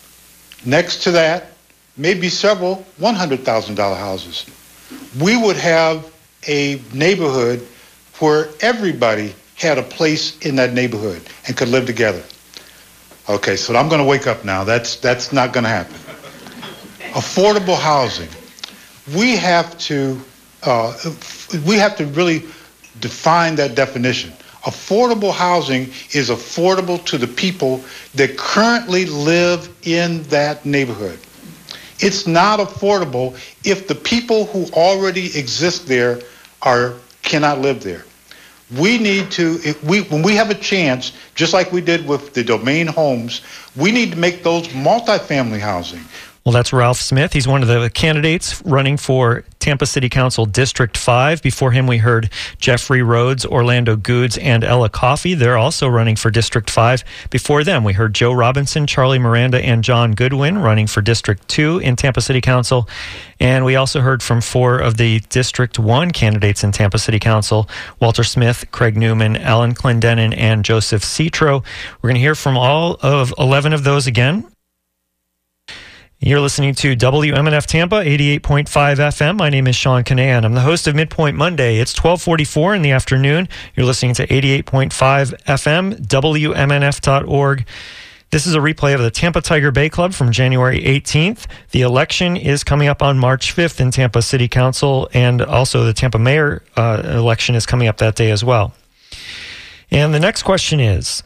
Next to that, maybe several one hundred thousand dollar houses. We would have a neighborhood where everybody had a place in that neighborhood and could live together. Okay, so I'm going to wake up now. That's, that's not going to happen. Affordable housing. We have to, uh, we have to really define that definition. Affordable housing is affordable to the people that currently live in that neighborhood. It's not affordable if the people who already exist there are cannot live there. We need to, if we, when we have a chance, just like we did with the Domain homes, we need to make those multifamily housing. Well, that's Ralph Smith. He's one of the candidates running for Tampa City Council District five. Before him, we heard Jeffrey Rhodes, Orlando Goods, and Ella Coffey. They're also running for District five. Before them, we heard Joe Robinson, Charlie Miranda, and John Goodwin running for District two in Tampa City Council. And we also heard from four of the District one candidates in Tampa City Council, Walter Smith, Craig Newman, Alan Clendenin, and Joseph Citro. We're going to hear from all of eleven of those again. You're listening to W M N F Tampa, eighty-eight point five F M. My name is Sean Canan. I'm the host of Midpoint Monday. It's twelve forty-four in the afternoon. You're listening to eighty-eight point five F M, W M N F dot org. This is a replay of the Tampa Tiger Bay Club from January eighteenth. The election is coming up on March fifth in Tampa City Council, and also the Tampa Mayor uh, election is coming up that day as well. And the next question is,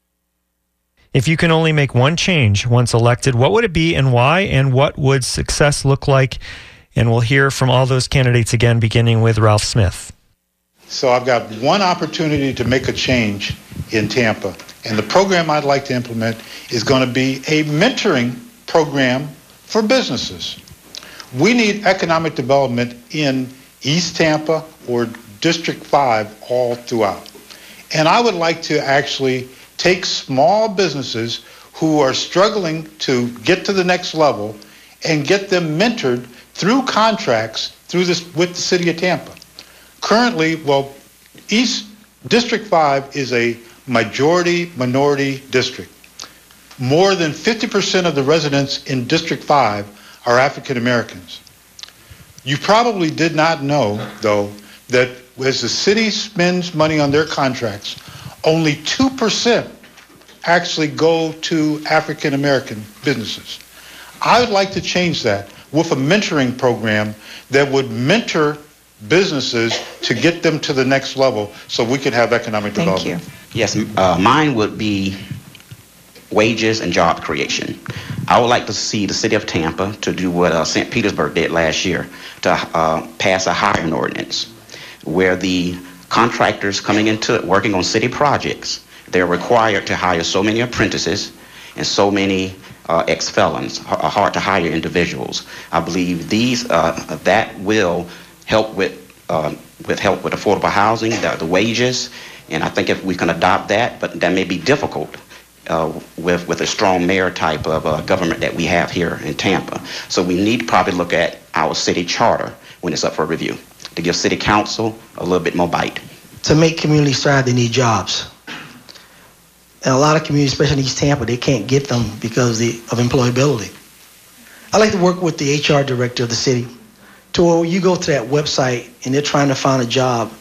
if you can only make one change once elected, what would it be and why, and what would success look like? And we'll hear from all those candidates again, beginning with Ralph Smith. So I've got one opportunity to make a change in Tampa, and the program I'd like to implement is going to be a mentoring program for businesses. We need economic development in East Tampa or District five all throughout. And I would like to actually take small businesses who are struggling to get to the next level and get them mentored through contracts through this with the city of Tampa. Currently, well, East District five is a majority minority district. More than fifty percent of the residents in District five are African Americans. You probably did not know, though, that as the city spends money on their contracts, only two percent actually go to African American businesses. I would like to change that with a mentoring program that would mentor businesses to get them to the next level so we can have economic Thank development. you. Yes, uh, mine would be wages and job creation. I would like to see the city of Tampa to do what uh, Saint Petersburg did last year, to uh, pass a hiring ordinance where the contractors coming into working on city projects, they're required to hire so many apprentices and so many uh, ex-felons, h- hard to hire individuals. I believe these uh, that will help with uh, with help with affordable housing, the, the wages, and I think if we can adopt that, but that may be difficult uh, with with a strong mayor type of uh, government that we have here in Tampa. So we need to probably look at our city charter when it's up for review to give city council a little bit more bite. To make communities thrive, they need jobs. And a lot of communities, especially in East Tampa, they can't get them because the, of employability. I like to work with the H R director of the city to where you go to that website and they're trying to find a job.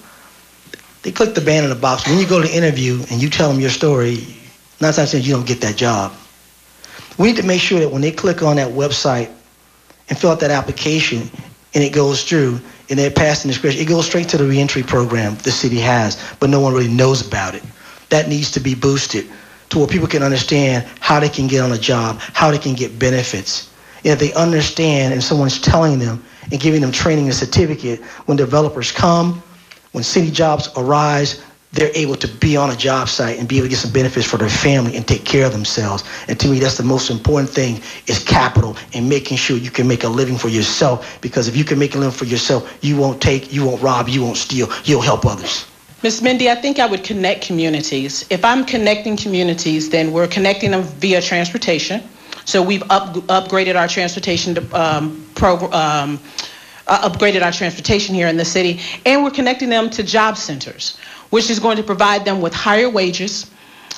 They click the ban in the box. When you go to interview and you tell them your story, nine times ten you don't get that job. We need to make sure that when they click on that website and fill out that application and it goes through and they're passing this question, it goes straight to the reentry program the city has, but no one really knows about it. That needs to be boosted to where people can understand how they can get on a job, how they can get benefits. And if they understand and someone's telling them and giving them training and certificate, when developers come, when city jobs arise, they're able to be on a job site and be able to get some benefits for their family and take care of themselves. And to me, that's the most important thing, is capital and making sure you can make a living for yourself. Because if you can make a living for yourself, you won't take, you won't rob, you won't steal, you'll help others. Miz Mindy, I think I would connect communities. If I'm connecting communities, then we're connecting them via transportation. So we've up, upgraded our transportation um, program. Um, uh, upgraded our transportation here in the city, and we're connecting them to job centers, which is going to provide them with higher wages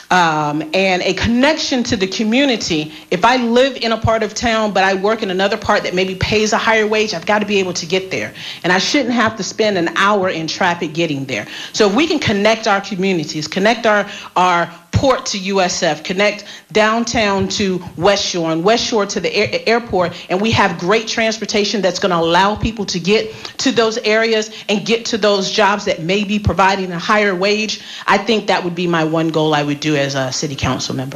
um, and a connection to the community. If I live in a part of town, but I work in another part that maybe pays a higher wage, I've got to be able to get there. And I shouldn't have to spend an hour in traffic getting there. So if we can connect our communities, connect our, our port to U S F, connect downtown to West Shore and West Shore to the air, airport, and we have great transportation that's going to allow people to get to those areas and get to those jobs that may be providing a higher wage, I think that would be my one goal I would do as a city council member.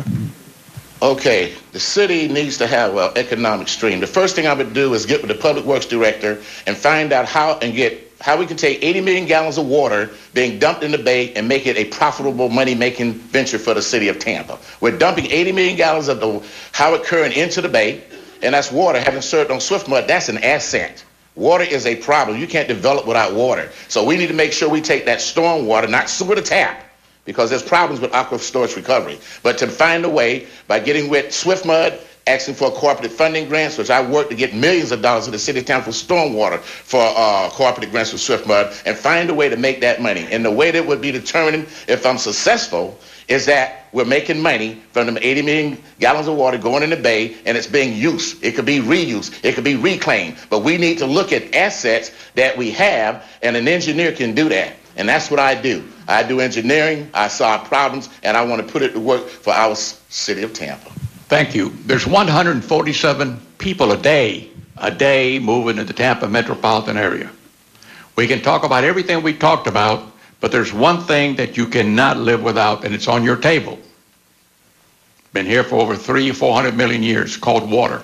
Okay, the city needs to have an economic stream. The first thing I would do is get with the public works director and find out how and get how we can take eighty million gallons of water being dumped in the bay and make it a profitable money-making venture for the city of Tampa. We're dumping eighty million gallons of the Howard Current into the bay, and that's water. Having served on Swift Mud, that's an asset. Water is a problem. You can't develop without water. So we need to make sure we take that storm water, not sewer to tap, because there's problems with aquifer storage recovery, but to find a way by getting with Swift Mud, asking for cooperative funding grants, which I work to get millions of dollars in the city of Tampa for stormwater for uh, cooperative grants for Swift Mud, and find a way to make that money. And the way that would be determined if I'm successful is that we're making money from them eighty million gallons of water going in the bay, and it's being used. It could be reused. It could be reclaimed. But we need to look at assets that we have, and an engineer can do that. And that's what I do. I do engineering, I solve problems, and I want to put it to work for our city of Tampa. Thank you. There's one hundred forty-seven people a day, a day moving in the Tampa metropolitan area. We can talk about everything we talked about, but there's one thing that you cannot live without, and it's on your table. Been here for over three, four hundred million years, called water.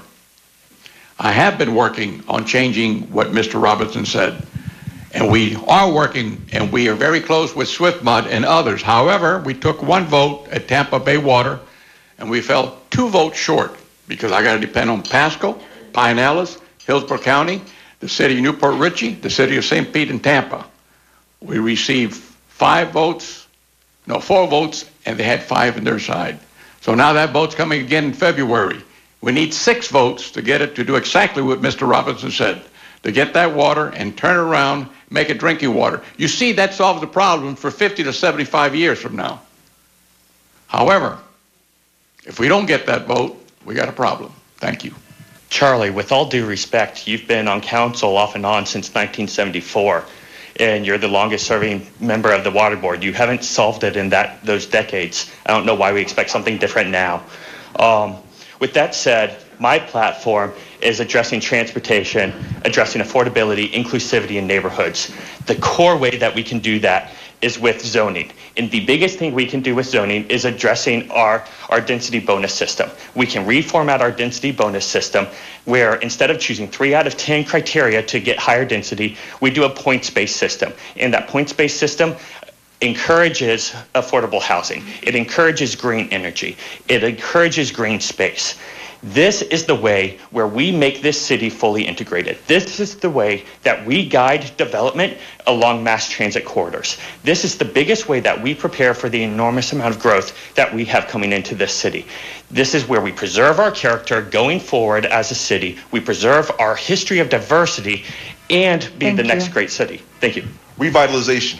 I have been working on changing what Mister Robinson said, and we are working, and we are very close with Swift Mud and others. However, we took one vote at Tampa Bay Water, and we fell two votes short because I got to depend on Pasco, Pinellas, Hillsborough County, the city of Newport Richey, the city of Saint Pete, and Tampa. We received five votes, no, four votes, and they had five on their side. So now that vote's coming again in February. We need six votes to get it to do exactly what Mister Robinson said, to get that water and turn it around, make it drinking water. You see, that solves the problem for fifty to seventy-five years from now. However, if we don't get that vote, we got a problem. Thank you. Charlie, with all due respect, you've been on council off and on since nineteen seventy-four, and you're the longest serving member of the water board. You haven't solved it in that those decades. I don't know why we expect something different now. Um, with that said, my platform is addressing transportation, addressing affordability, inclusivity in neighborhoods. The core way that we can do that is with zoning. And the biggest thing we can do with zoning is addressing our, our density bonus system. We can reformat our density bonus system where instead of choosing three out of ten criteria to get higher density, we do a points-based system. And that points-based system encourages affordable housing. It encourages green energy. It encourages green space. This is the way where we make this city fully integrated. This is the way that we guide development along mass transit corridors. This is the biggest way that we prepare for the enormous amount of growth that we have coming into this city. This is where we preserve our character going forward as a city. We preserve our history of diversity and be Thank the you. next great city. Thank you. Revitalization.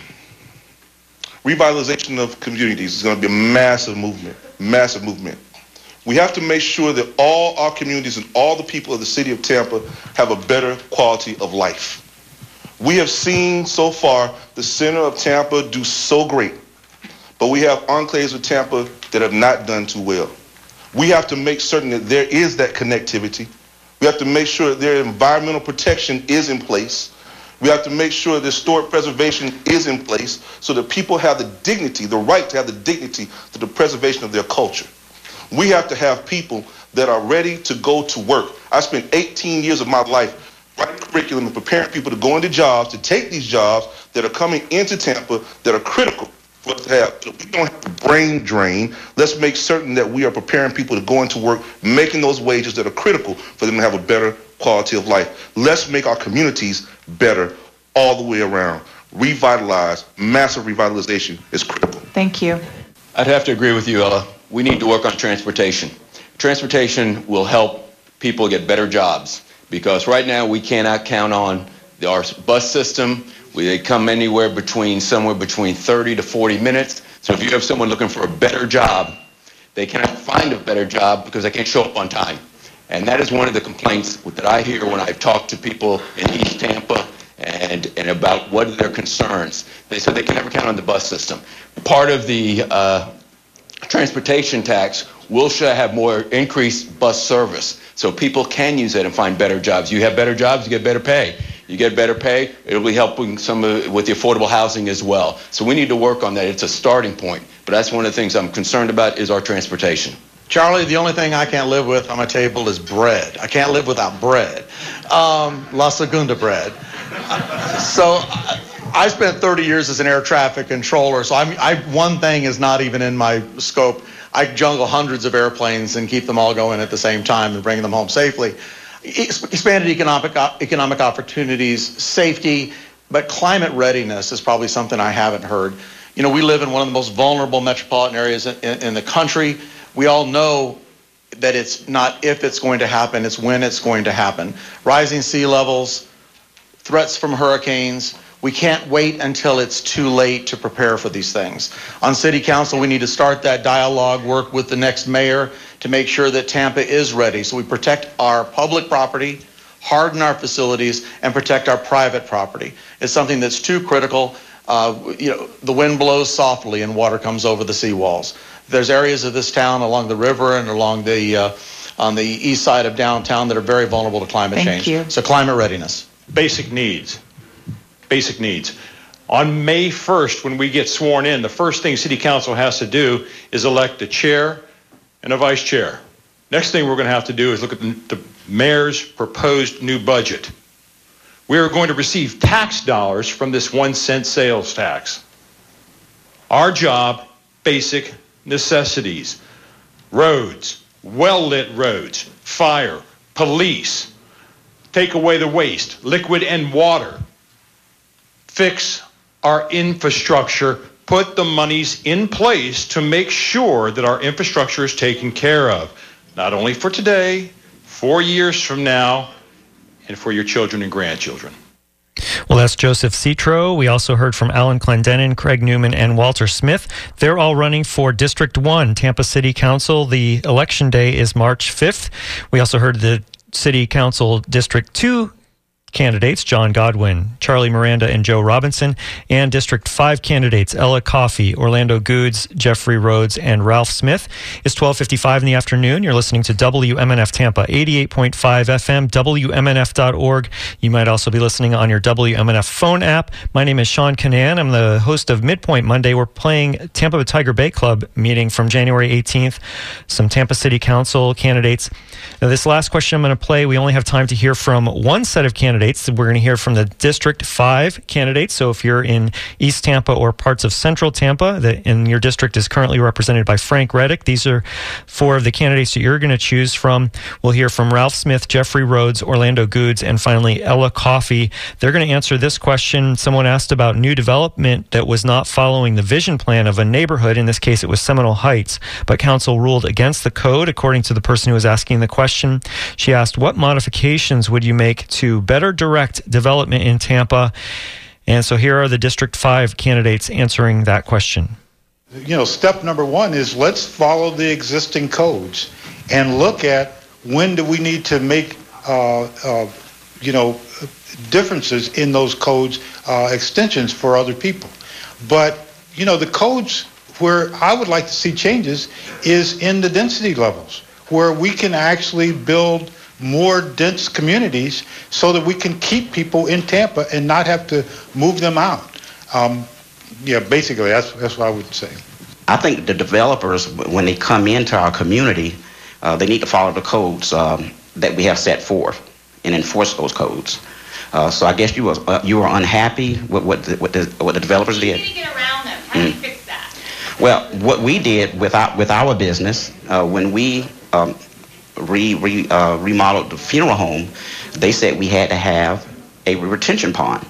Revitalization of communities is going to be a massive movement, massive movement. We have to make sure that all our communities and all the people of the city of Tampa have a better quality of life. We have seen so far the center of Tampa do so great, but we have enclaves of Tampa that have not done too well. We have to make certain that there is that connectivity. We have to make sure that their environmental protection is in place. We have to make sure that historic preservation is in place so that people have the dignity, the right to have the dignity to the preservation of their culture. We have to have people that are ready to go to work. I spent eighteen years of my life writing curriculum and preparing people to go into jobs, to take these jobs that are coming into Tampa that are critical for us to have. So we don't have a brain drain. Let's make certain that we are preparing people to go into work, making those wages that are critical for them to have a better quality of life. Let's make our communities better all the way around. Revitalize, massive revitalization is critical. Thank you. I'd have to agree with you, Ella. We need to work on transportation. Transportation will help people get better jobs because right now we cannot count on the, our bus system. We, they come anywhere between somewhere between thirty to forty minutes. So if you have someone looking for a better job, they cannot find a better job because they can't show up on time. And that is one of the complaints that I hear when I've talked to people in East Tampa and, and about what are their concerns. They said they can never count on the bus system. Part of the uh, transportation tax will have more increased bus service so people can use it and find better jobs. You have better jobs, you get better pay. You get better pay, it'll be helping some of, with the affordable housing as well. So we need to work on that. It's a starting point. But that's one of the things I'm concerned about is our transportation. Charlie, the only thing I can't live with on my table is bread. I can't live without bread. Um, La Segunda bread. So I spent thirty years as an air traffic controller, so I'm, I, one thing is not even in my scope. I jungle hundreds of airplanes and keep them all going at the same time and bring them home safely. Expanded economic economic opportunities, safety, but climate readiness is probably something I haven't heard. You know, we live in one of the most vulnerable metropolitan areas in, in, in the country. We all know that it's not if it's going to happen, it's when it's going to happen. Rising sea levels, threats from hurricanes. We can't wait until it's too late to prepare for these things. On City Council, we need to start that dialogue, work with the next mayor to make sure that Tampa is ready. So we protect our public property, harden our facilities, and protect our private property. It's something that's too critical. Uh, you know, the wind blows softly and water comes over the seawalls. There's areas of this town along the river and along the uh, on the east side of downtown that are very vulnerable to climate Thank change. you. So climate readiness. Basic needs. Basic needs. On May first, when we get sworn in, the first thing City Council has to do is elect a chair and a vice chair. Next thing we're going to have to do is look at the, the mayor's proposed new budget. We are going to receive tax dollars from this one cent sales tax. Our job, basic necessities, roads, well-lit roads, fire, police, take away the waste, liquid and water, fix our infrastructure, put the monies in place to make sure that our infrastructure is taken care of, not only for today, four years from now, and for your children and grandchildren. Well, that's Joseph Citro. We also heard from Alan Clendenin, Craig Newman, and Walter Smith. They're all running for District one, Tampa City Council. The election day is March fifth. We also heard the City Council District two candidates, John Godwin, Charlie Miranda, and Joe Robinson, and District five candidates, Ella Coffey, Orlando Goods, Jeffrey Rhodes, and Ralph Smith. It's twelve fifty-five in the afternoon. You're listening to W M N F Tampa, eighty-eight point five F M, W M N F dot org. You might also be listening on your W M N F phone app. My name is Sean Canan. I'm the host of Midpoint Monday. We're playing Tampa Tiger Bay Club meeting from January eighteenth, some Tampa City Council candidates. Now, this last question I'm going to play, we only have time to hear from one set of candidates. We're going to hear from the District five candidates. So if you're in East Tampa or parts of Central Tampa, the, and your district is currently represented by Frank Reddick, these are four of the candidates that you're going to choose from. We'll hear from Ralph Smith, Jeffrey Rhodes, Orlando Goods, and finally Ella Coffey. They're going to answer this question. Someone asked about new development that was not following the vision plan of a neighborhood. In this case, it was Seminole Heights, but council ruled against the code, according to the person who was asking the question. She asked, what modifications would you make to better direct development in Tampa? And so here are the District five candidates answering that question. You know, step number one is let's follow the existing codes and look at when do we need to make, uh, uh, you know, differences in those codes, uh, extensions for other people. But, you know, the codes where I would like to see changes is in the density levels, where we can actually build more dense communities so that we can keep people in Tampa and not have to move them out. Um, yeah, basically, that's, that's what I would say. I think the developers, when they come into our community, uh, they need to follow the codes um, that we have set forth and enforce those codes. Uh, so I guess you were uh, you were unhappy with what the, what the, what the developers did. How do you get around them? How do you fix that? Well, what we did with our, with our business, uh, when we um, re, re, uh, remodeled the funeral home, they said we had to have a retention pond.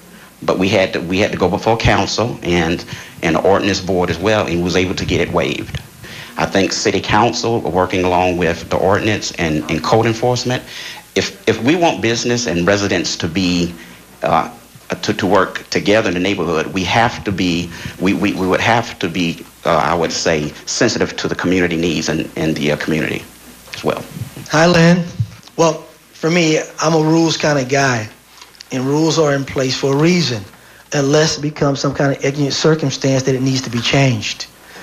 But we had to we had to go before council and and the ordinance board as well, and was able to get it waived. I think city council, working along with the ordinance and, and code enforcement, if if we want business and residents to be uh, to, to work together in the neighborhood, we have to be we, we, we would have to be uh, I would say sensitive to the community needs and, and the uh, community as well. Hi, Lynn. Well, for me, I'm a rules kind of guy, and rules are in place for a reason, unless it becomes some kind of exigent circumstance that it needs to be changed.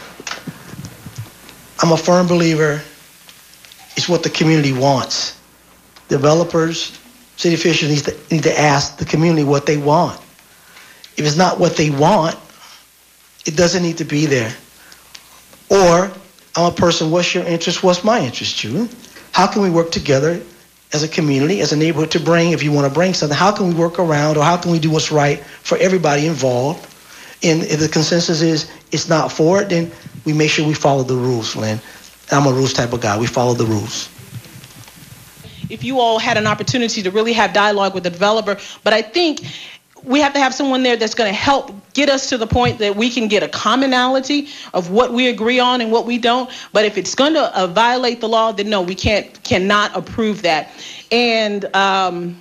I'm a firm believer it's what the community wants. Developers, city officials need to, need to ask the community what they want. If it's not what they want, it doesn't need to be there. Or, I'm a person, what's your interest, what's my interest, Julie? How can we work together as a community, as a neighborhood to bring, if you want to bring something, how can we work around, or how can we do what's right for everybody involved? And if the consensus is it's not for it, then we make sure we follow the rules, Lynn. I'm a rules type of guy. We follow the rules. If you all had an opportunity to really have dialogue with the developer, but I think we have to have someone there that's going to help get us to the point that we can get a commonality of what we agree on and what we don't. But if it's going to uh, violate the law, then no, we can't, cannot approve that. And um,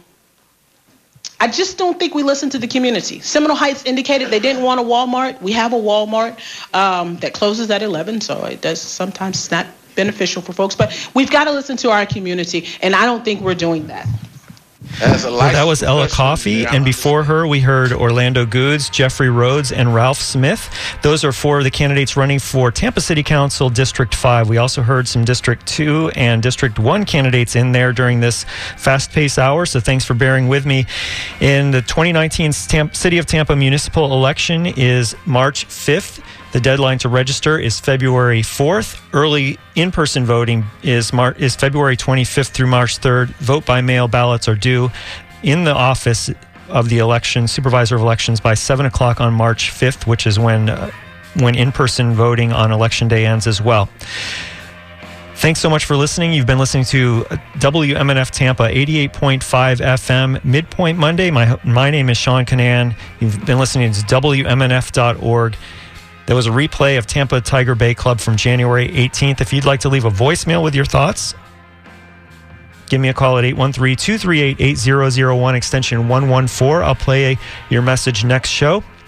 I just don't think we listen to the community. Seminole Heights indicated they didn't want a Walmart. We have a Walmart um, that closes at eleven, so it does sometimes it's not beneficial for folks. But we've got to listen to our community, and I don't think we're doing that. Well, that was Ella Coffey, and before her we heard Orlando Goods, Jeffrey Rhodes, and Ralph Smith. Those are four of the candidates running for Tampa City Council District five. We also heard some District two and District one candidates in there during this fast-paced hour, so thanks for bearing with me. In the twenty nineteen Tampa, City of Tampa municipal election is March fifth. The deadline to register is February fourth. Early in-person voting is Mar- is February twenty-fifth through March third. Vote by mail ballots are due in the office of the election, supervisor of elections, by seven o'clock on March fifth, which is when uh, when in-person voting on election day ends as well. Thanks so much for listening. You've been listening to W M N F Tampa, eighty-eight point five F M, Midpoint Monday. My, my name is Sean Canan. You've been listening to W M N F dot org. There was a replay of Tampa Tiger Bay Club from January eighteenth. If you'd like to leave a voicemail with your thoughts, give me a call at eight one three, two three eight, eight zero zero one, extension one one four. I'll play your message next show.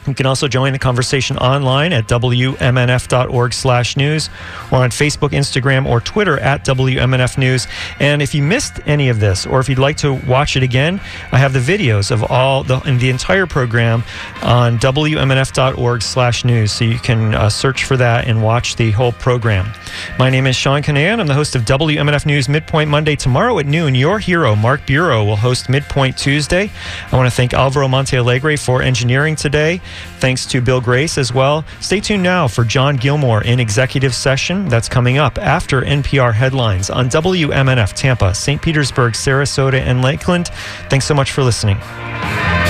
You can also join the conversation online at W M N F dot org slash news or on Facebook, Instagram, or Twitter at W M N F News. And if you missed any of this, or if you'd like to watch it again, I have the videos of all the, the entire program on W M N F dot org slash news. So you can uh, search for that and watch the whole program. My name is Sean Kinane. I'm the host of W M N F News Midpoint Monday. Tomorrow at noon, your hero, Mark Bureau, will host Midpoint Tuesday. I want to thank Alvaro Montealegre for engineering today. Thanks to Bill Grace as well. Stay tuned now for John Gilmore in executive session. That's coming up after N P R headlines on W M N F Tampa, Saint Petersburg, Sarasota, and Lakeland. Thanks so much for listening.